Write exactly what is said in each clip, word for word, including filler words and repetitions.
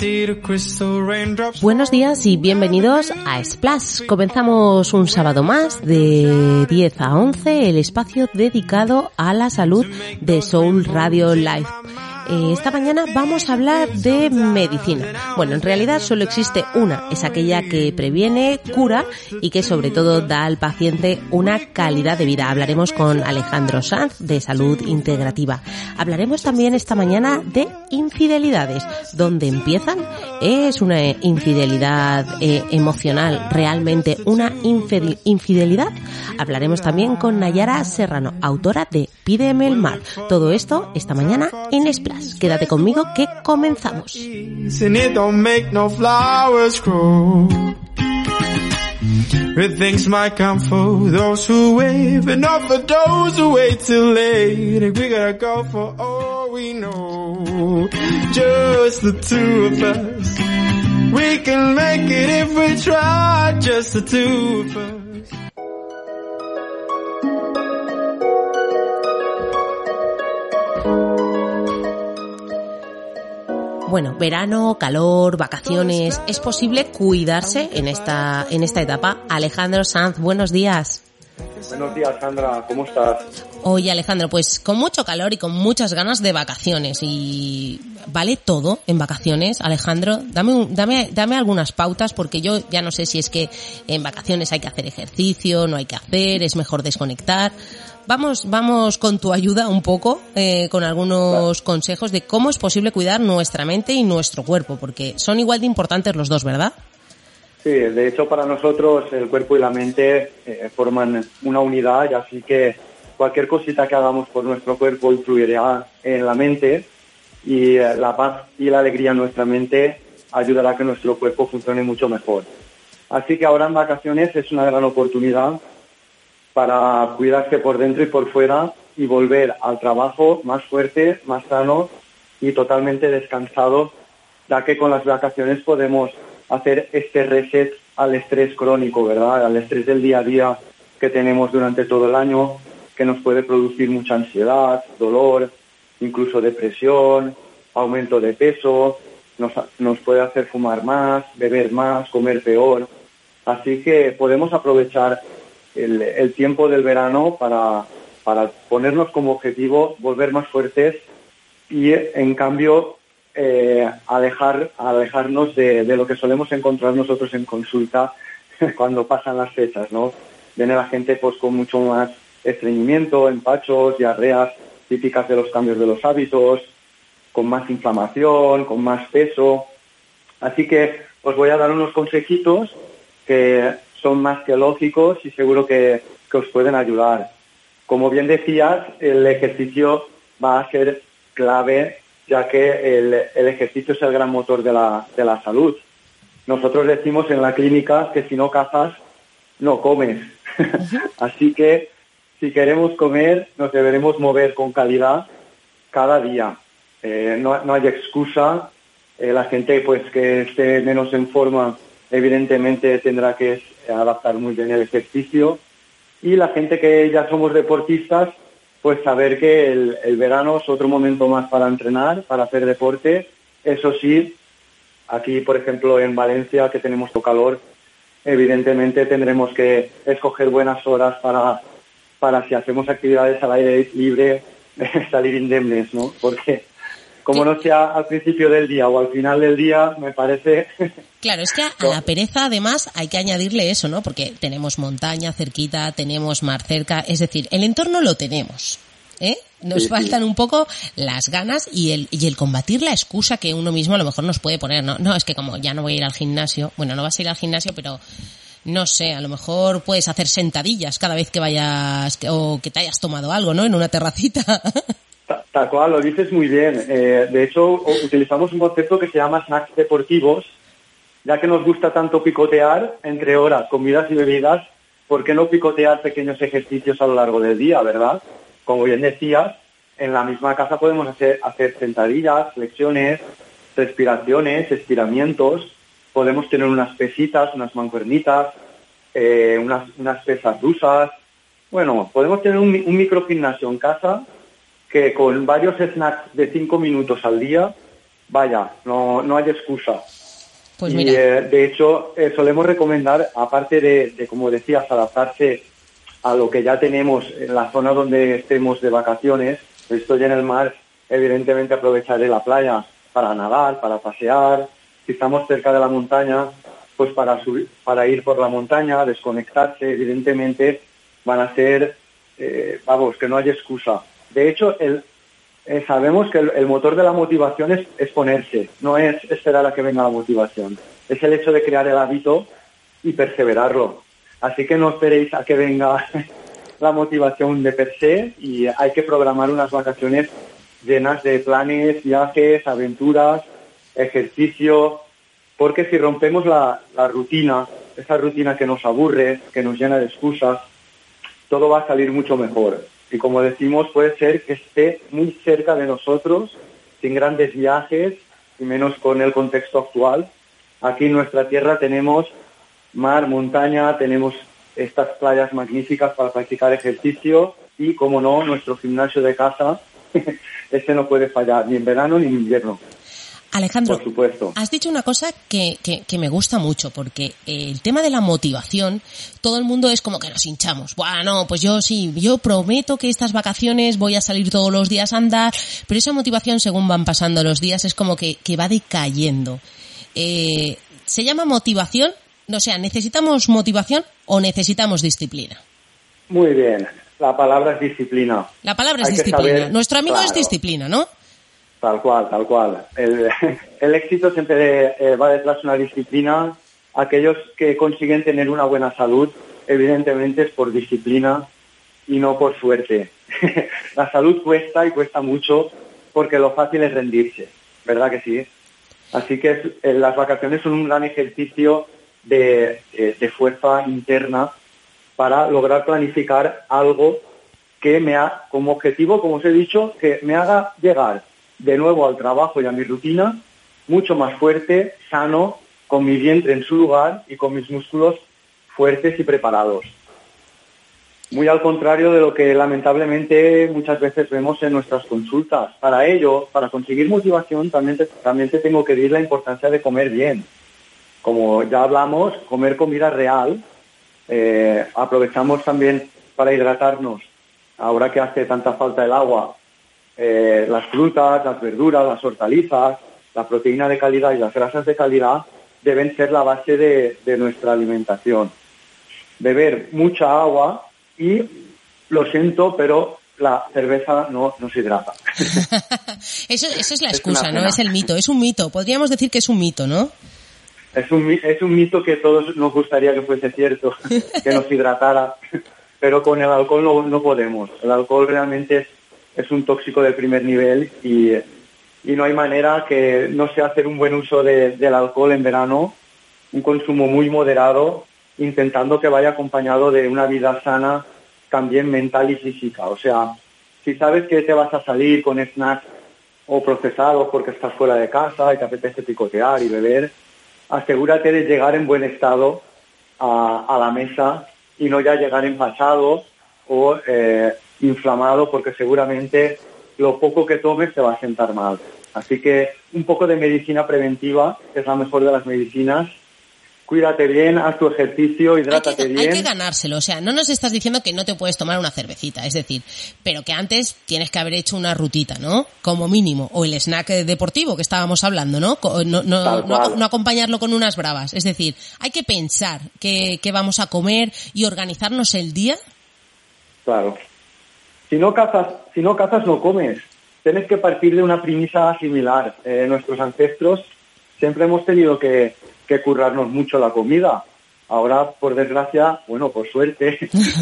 Buenos días y bienvenidos a Splash. Comenzamos un sábado más de diez a once, el espacio dedicado a la salud de Soul Radio Live. Eh, esta mañana vamos a hablar de medicina. Bueno, en realidad solo existe una, es aquella que previene, cura y que sobre todo da al paciente una calidad de vida. Hablaremos con Alejandro Sanz de Salud Integrativa. Hablaremos también esta mañana de infidelidades. ¿Dónde empiezan? ¿Es una infidelidad eh, emocional realmente una infidel- infidelidad? Hablaremos también con Nayara Serrano, autora de Pídeme el mar. Todo esto esta mañana en Splash. Quédate conmigo que comenzamos. Red things might come for those who wait, but not for those who wait till late. And we gotta go for all we know. Just the two of us. We can make it if we try. Just the two of us. Bueno, verano, calor, vacaciones, ¿es posible cuidarse en esta en esta etapa? Alejandro Sanz, buenos días. Buenos días, Sandra, ¿cómo estás? Oye, Alejandro, pues con mucho calor y con muchas ganas de vacaciones. ¿Y vale todo en vacaciones, Alejandro? Dame, un, dame, dame algunas pautas, porque yo ya no sé si es que en vacaciones hay que hacer ejercicio, no hay que hacer, es mejor desconectar. Vamos, vamos con tu ayuda un poco, eh, con algunos claro. consejos de cómo es posible cuidar nuestra mente y nuestro cuerpo, porque son igual de importantes los dos, ¿verdad? Sí, de hecho para nosotros el cuerpo y la mente eh, forman una unidad, y así que cualquier cosita que hagamos por nuestro cuerpo influirá en la mente, y eh, la paz y la alegría en nuestra mente ayudará a que nuestro cuerpo funcione mucho mejor. Así que ahora en vacaciones es una gran oportunidad para cuidarse por dentro y por fuera y volver al trabajo más fuerte, más sano y totalmente descansado, ya que con las vacaciones podemos hacer este reset al estrés crónico, ¿verdad? Al estrés del día a día que tenemos durante todo el año, que nos puede producir mucha ansiedad, dolor, incluso depresión, aumento de peso, nos, nos puede hacer fumar más, beber más, comer peor. Así que podemos aprovechar El, el tiempo del verano para, para ponernos como objetivo volver más fuertes y, en cambio, eh, alejar, alejarnos de, de lo que solemos encontrar nosotros en consulta cuando pasan las fechas, ¿no? Viene la gente pues con mucho más estreñimiento, empachos, diarreas típicas de los cambios de los hábitos, con más inflamación, con más peso. Así que os voy a dar unos consejitos que son más que lógicos y seguro que, que os pueden ayudar. Como bien decías, el ejercicio va a ser clave, ya que el, el ejercicio es el gran motor de la, de la salud. Nosotros decimos en la clínica que si no cazas, no comes. Así que si queremos comer, nos deberemos mover con calidad cada día. Eh, no, no hay excusa. Eh, la gente pues que esté menos en forma, evidentemente tendrá que adaptar muy bien el ejercicio, y la gente que ya somos deportistas, pues saber que el, el verano es otro momento más para entrenar, para hacer deporte. Eso sí, aquí por ejemplo en Valencia, que tenemos mucho calor, evidentemente tendremos que escoger buenas horas para, para si hacemos actividades al aire libre, salir indemnes, ¿no? Porque como no sea al principio del día o al final del día, me parece... Claro, es que a la pereza, además, hay que añadirle eso, ¿no? Porque tenemos montaña cerquita, tenemos mar cerca, es decir, el entorno lo tenemos, ¿eh? Nos sí, faltan sí. un poco las ganas y el y el combatir la excusa que uno mismo a lo mejor nos puede poner, ¿no? No, es que como ya no voy a ir al gimnasio, bueno, no vas a ir al gimnasio, pero... No sé, a lo mejor puedes hacer sentadillas cada vez que vayas o que te hayas tomado algo, ¿no? En una terracita. Tal cual, lo dices muy bien. Eh, de hecho, utilizamos un concepto que se llama snacks deportivos, ya que nos gusta tanto picotear entre horas, comidas y bebidas. ¿Por qué no picotear pequeños ejercicios a lo largo del día, verdad? Como bien decías, en la misma casa podemos hacer, hacer sentadillas, flexiones, respiraciones, estiramientos. Podemos tener unas pesitas, unas mancuernitas, eh, unas, unas pesas rusas. Bueno, podemos tener un, un microgimnasio en casa que con varios snacks de cinco minutos al día vaya, no, no hay excusa. Pues y mira. eh, de hecho eh, solemos recomendar, aparte de, de, como decías, adaptarse a lo que ya tenemos en la zona donde estemos de vacaciones. Estoy en el mar, evidentemente aprovecharé la playa para nadar, para pasear. Si estamos cerca de la montaña, pues para subir, para ir por la montaña, desconectarse, evidentemente van a ser, eh, vamos, que no hay excusa. De hecho, el, eh, sabemos que el, el motor de la motivación es, es ponerse, no es esperar a que venga la motivación. Es el hecho de crear el hábito y perseverarlo. Así que no esperéis a que venga la motivación de per se, y hay que programar unas vacaciones llenas de planes, viajes, aventuras, ejercicio, porque si rompemos la, la rutina, esa rutina que nos aburre, que nos llena de excusas, todo va a salir mucho mejor. Y como decimos, puede ser que esté muy cerca de nosotros, sin grandes viajes, y menos con el contexto actual. Aquí en nuestra tierra tenemos mar, montaña, tenemos estas playas magníficas para practicar ejercicio y, como no, nuestro gimnasio de casa, este no puede fallar, ni en verano ni en invierno. Alejandro, por supuesto. Has dicho una cosa que, que, que me gusta mucho, porque el tema de la motivación, todo el mundo es como que nos hinchamos. Bueno, pues yo sí, yo prometo que estas vacaciones voy a salir todos los días a andar, pero esa motivación, según van pasando los días, es como que, que va decayendo. Eh, ¿Se llama motivación? O sea, ¿necesitamos motivación o necesitamos disciplina? Muy bien, la palabra es disciplina. La palabra es Hay disciplina. Saber, Nuestro amigo claro, es disciplina, ¿no? Tal cual, tal cual. El, el éxito siempre eh, va detrás de una disciplina. Aquellos que consiguen tener una buena salud, evidentemente es por disciplina y no por suerte. La salud cuesta y cuesta mucho, porque lo fácil es rendirse, ¿verdad que sí? Así que es, eh, las vacaciones son un gran ejercicio de, eh, de fuerza interna para lograr planificar algo que me ha, como objetivo, como os he dicho, que me haga llegar de nuevo al trabajo y a mi rutina mucho más fuerte, sano, con mi vientre en su lugar y con mis músculos fuertes y preparados. Muy al contrario de lo que lamentablemente muchas veces vemos en nuestras consultas. Para ello, para conseguir motivación, también te, también te tengo que decir la importancia de comer bien. Como ya hablamos, comer comida real. Eh, aprovechamos también para hidratarnos, ahora que hace tanta falta el agua. Eh, las frutas, las verduras, las hortalizas, la proteína de calidad y las grasas de calidad deben ser la base de, de nuestra alimentación. Beber mucha agua y, lo siento, pero la cerveza no nos hidrata. eso, eso es la excusa, es ¿no? Es el mito, es un mito. Podríamos decir que es un mito, ¿no? Es un, es un mito que todos nos gustaría que fuese cierto, que nos hidratara, pero con el alcohol no, no podemos. El alcohol realmente es es un tóxico de primer nivel y, y no hay manera que no sea hacer un buen uso de, del alcohol en verano, un consumo muy moderado, intentando que vaya acompañado de una vida sana, también mental y física. O sea, si sabes que te vas a salir con snacks o procesados porque estás fuera de casa y te apetece picotear y beber, asegúrate de llegar en buen estado a, a la mesa y no ya llegar empachado o eh, inflamado, porque seguramente lo poco que tomes te va a sentar mal. Así que un poco de medicina preventiva, que es la mejor de las medicinas. Cuídate bien, haz tu ejercicio, hidrátate hay que, bien. Hay que ganárselo, o sea, no nos estás diciendo que no te puedes tomar una cervecita, es decir, pero que antes tienes que haber hecho una rutita, ¿no? Como mínimo, o el snack deportivo que estábamos hablando, ¿no? No, no, no, no acompañarlo con unas bravas, es decir, hay que pensar qué, qué vamos a comer y organizarnos el día. Claro. Si no cazas, si no cazas, no comes. Tienes que partir de una premisa similar. Eh, nuestros ancestros siempre hemos tenido que, que currarnos mucho la comida. Ahora, por desgracia, bueno, por suerte,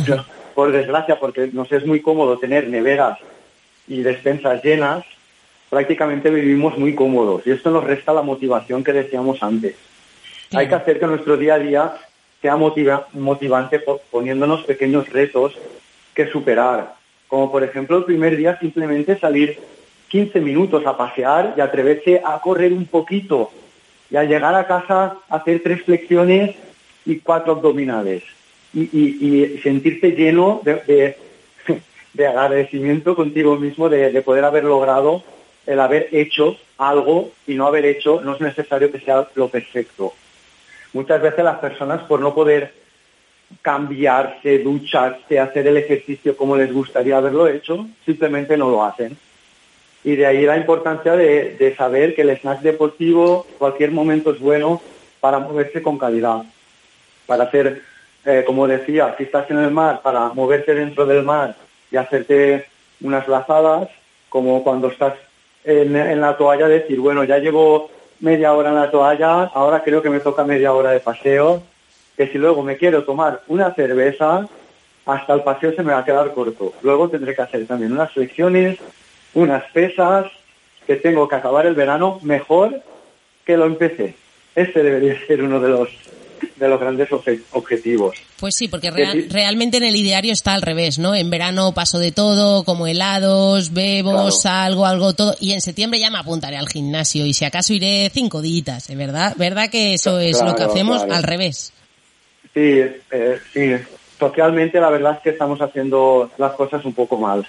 por desgracia, porque nos es muy cómodo tener neveras y despensas llenas, prácticamente vivimos muy cómodos. Y esto nos resta la motivación que decíamos antes. Sí. Hay que hacer que nuestro día a día sea motiva, motivante poniéndonos pequeños retos que superar. Como por ejemplo el primer día simplemente salir quince minutos a pasear y atreverse a correr un poquito y al llegar a casa hacer tres flexiones y cuatro abdominales y, y, y sentirte lleno de, de, de agradecimiento contigo mismo de, de poder haber logrado el haber hecho algo y no haber hecho no es necesario que sea lo perfecto. Muchas veces las personas, por no poder cambiarse, ducharse, hacer el ejercicio como les gustaría haberlo hecho, simplemente no lo hacen. Y de ahí la importancia de, de saber que el snack deportivo, cualquier momento es bueno para moverse con calidad, para hacer, eh, como decía, si estás en el mar, para moverte dentro del mar y hacerte unas lazadas, como cuando estás en, en la toalla, decir, bueno, ya llevo media hora en la toalla, ahora creo que me toca media hora de paseo, que si luego me quiero tomar una cerveza, hasta el paseo se me va a quedar corto. Luego tendré que hacer también unas flexiones, unas pesas, que tengo que acabar el verano mejor que lo empecé. Ese debería ser uno de los de los grandes obje- objetivos. Pues sí, porque real, realmente en el ideario está al revés, ¿no? En verano paso de todo, como helados, bebo, claro. salgo, algo, todo, y en septiembre ya me apuntaré al gimnasio y si acaso iré cinco días, ¿eh? ¿verdad? ¿Verdad que eso es claro, lo que hacemos claro. al revés? Sí, eh, sí. Socialmente la verdad es que estamos haciendo las cosas un poco mal.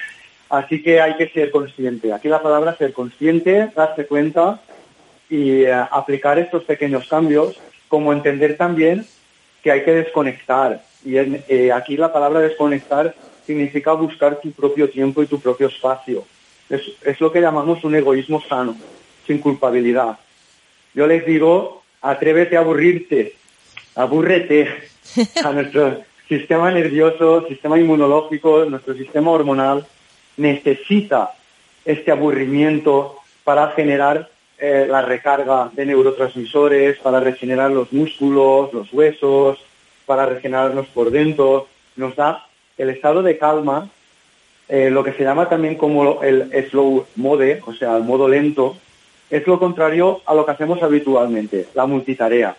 Así que hay que ser consciente. Aquí la palabra ser consciente, darse cuenta y eh, aplicar estos pequeños cambios, como entender también que hay que desconectar. Y en, eh, aquí la palabra desconectar significa buscar tu propio tiempo y tu propio espacio. Es, es lo que llamamos un egoísmo sano, sin culpabilidad. Yo les digo, atrévete a aburrirte, abúrrete a nuestro sistema nervioso, sistema inmunológico, nuestro sistema hormonal necesita este aburrimiento para generar eh, la recarga de neurotransmisores, para regenerar los músculos, los huesos, para regenerarnos por dentro. Nos da el estado de calma, eh, lo que se llama también como el slow mode, o sea, el modo lento, es lo contrario a lo que hacemos habitualmente, la multitarea.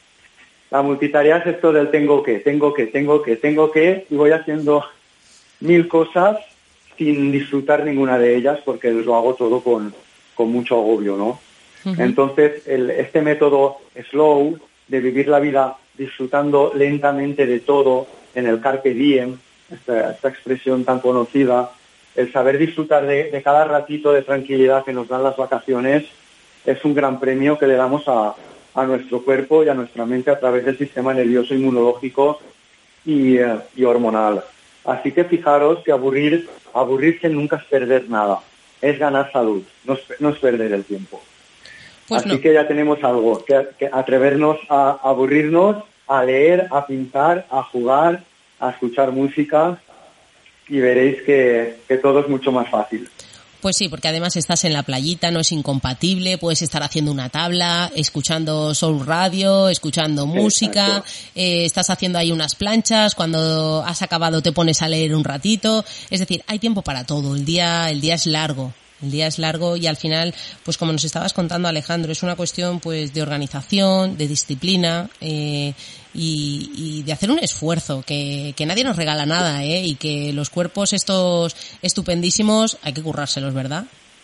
La multitarea es esto del tengo que, tengo que, tengo que, tengo que, y voy haciendo mil cosas sin disfrutar ninguna de ellas porque lo hago todo con, con mucho agobio, ¿no? Uh-huh. Entonces, el, este método slow, de vivir la vida disfrutando lentamente de todo, en el carpe diem, esta, esta expresión tan conocida, el saber disfrutar de, de cada ratito de tranquilidad que nos dan las vacaciones, es un gran premio que le damos a, a nuestro cuerpo y a nuestra mente a través del sistema nervioso, inmunológico y, eh, y hormonal. Así que fijaros que aburrir, aburrirse nunca es perder nada, es ganar salud, no es, no es perder el tiempo. Pues Así no. que ya tenemos algo, que, que atrevernos a aburrirnos, a leer, a pintar, a jugar, a escuchar música y veréis que, que todo es mucho más fácil. Pues sí, porque además estás en la playita, no es incompatible, puedes estar haciendo una tabla, escuchando Soul Radio, escuchando música, eh, estás haciendo ahí unas planchas, cuando has acabado te pones a leer un ratito, es decir, hay tiempo para todo, el día, el día es largo. El día es largo y al final, pues como nos estabas contando, Alejandro, es una cuestión pues de organización, de disciplina eh, y, y de hacer un esfuerzo, que, que nadie nos regala nada, ¿eh? Y que los cuerpos estos estupendísimos hay que currárselos, ¿verdad?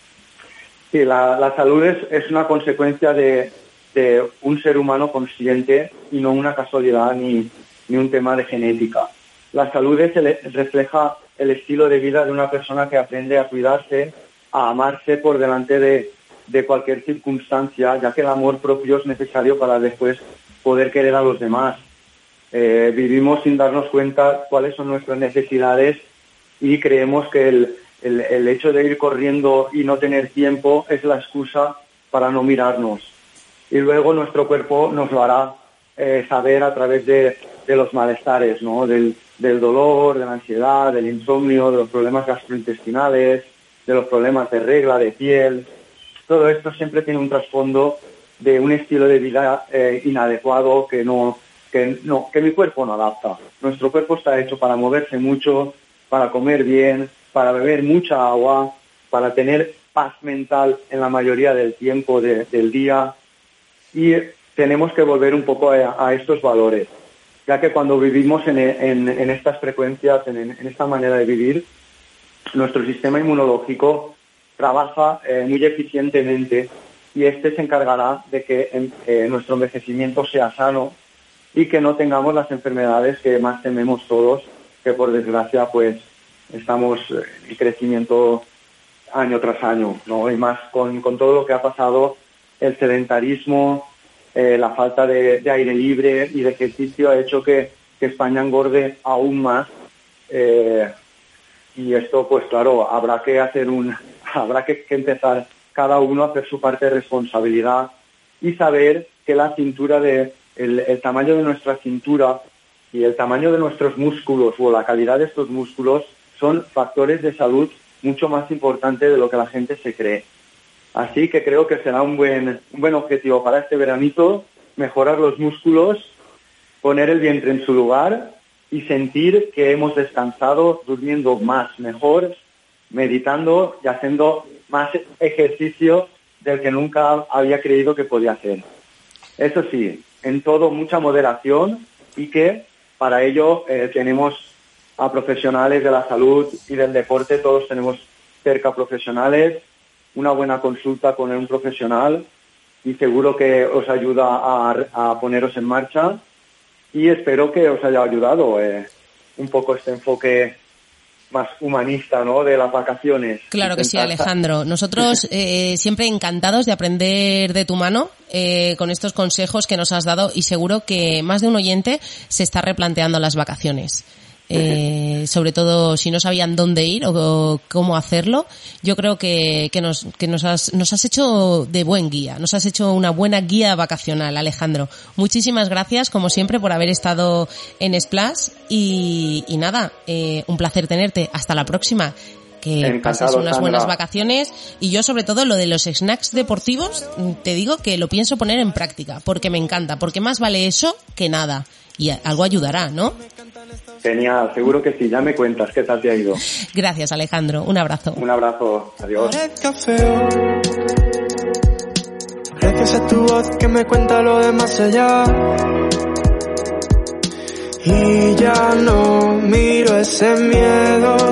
Sí, la, la salud es, es una consecuencia de, de un ser humano consciente y no una casualidad ni, ni un tema de genética. La salud es el, refleja el estilo de vida de una persona que aprende a cuidarse, a amarse por delante de, de cualquier circunstancia, ya que el amor propio es necesario para después poder querer a los demás. Eh, vivimos sin darnos cuenta cuáles son nuestras necesidades y creemos que el, el, el hecho de ir corriendo y no tener tiempo es la excusa para no mirarnos. Y luego nuestro cuerpo nos lo hará eh, saber a través de, de los malestares, ¿no? Del, del dolor, de la ansiedad, del insomnio, de los problemas gastrointestinales, de los problemas de regla, de piel. Todo esto siempre tiene un trasfondo de un estilo de vida eh, inadecuado que no, que no, que mi cuerpo no adapta. Nuestro cuerpo está hecho para moverse mucho, para comer bien, para beber mucha agua, para tener paz mental en la mayoría del tiempo de, del día, y tenemos que volver un poco a, a estos valores, ya que cuando vivimos en, en, en estas frecuencias, en, en esta manera de vivir, nuestro sistema inmunológico trabaja eh, muy eficientemente y este se encargará de que eh, nuestro envejecimiento sea sano y que no tengamos las enfermedades que más tememos todos, que por desgracia pues estamos en crecimiento año tras año, ¿no? Y más con, con todo lo que ha pasado, el sedentarismo, eh, la falta de, de aire libre y de ejercicio ha hecho que, que España engorde aún más. Eh, y esto, pues claro, habrá que hacer un, habrá que, que empezar cada uno a hacer su parte de responsabilidad y saber que la cintura de, el, el tamaño de nuestra cintura y el tamaño de nuestros músculos o la calidad de estos músculos son factores de salud mucho más importantes de lo que la gente se cree. Así que creo que será un buen, un buen objetivo para este veranito, mejorar los músculos, poner el vientre en su lugar y sentir que hemos descansado durmiendo más, mejor, meditando y haciendo más ejercicio del que nunca había creído que podía hacer. Eso sí, en todo mucha moderación y que para ello eh, tenemos a profesionales de la salud y del deporte, todos tenemos cerca profesionales, una buena consulta con un profesional y seguro que os ayuda a, a poneros en marcha y espero que os haya ayudado eh, un poco este enfoque más humanista, ¿no?, de las vacaciones. Claro que sí, Alejandro. Nosotros eh, siempre encantados de aprender de tu mano eh, con estos consejos que nos has dado y seguro que más de un oyente se está replanteando las vacaciones. Eh, sobre todo si no sabían dónde ir o, o cómo hacerlo. Yo creo que, que, nos, que nos, has, nos has hecho de buen guía, nos has hecho una buena guía vacacional, Alejandro. Muchísimas gracias, como siempre, por haber estado en Splash y, y nada, eh, un placer tenerte. Hasta la próxima. Que Encantado, pases unas Sandra. buenas vacaciones y yo sobre todo lo de los snacks deportivos te digo que lo pienso poner en práctica porque me encanta, porque más vale eso que nada y algo ayudará, ¿no? Genial, seguro que sí, ya me cuentas qué tal te ha ido. Gracias, Alejandro, un abrazo. Un abrazo, adiós. Gracias a tu voz que me cuenta lo de más allá. Y ya no miro ese miedo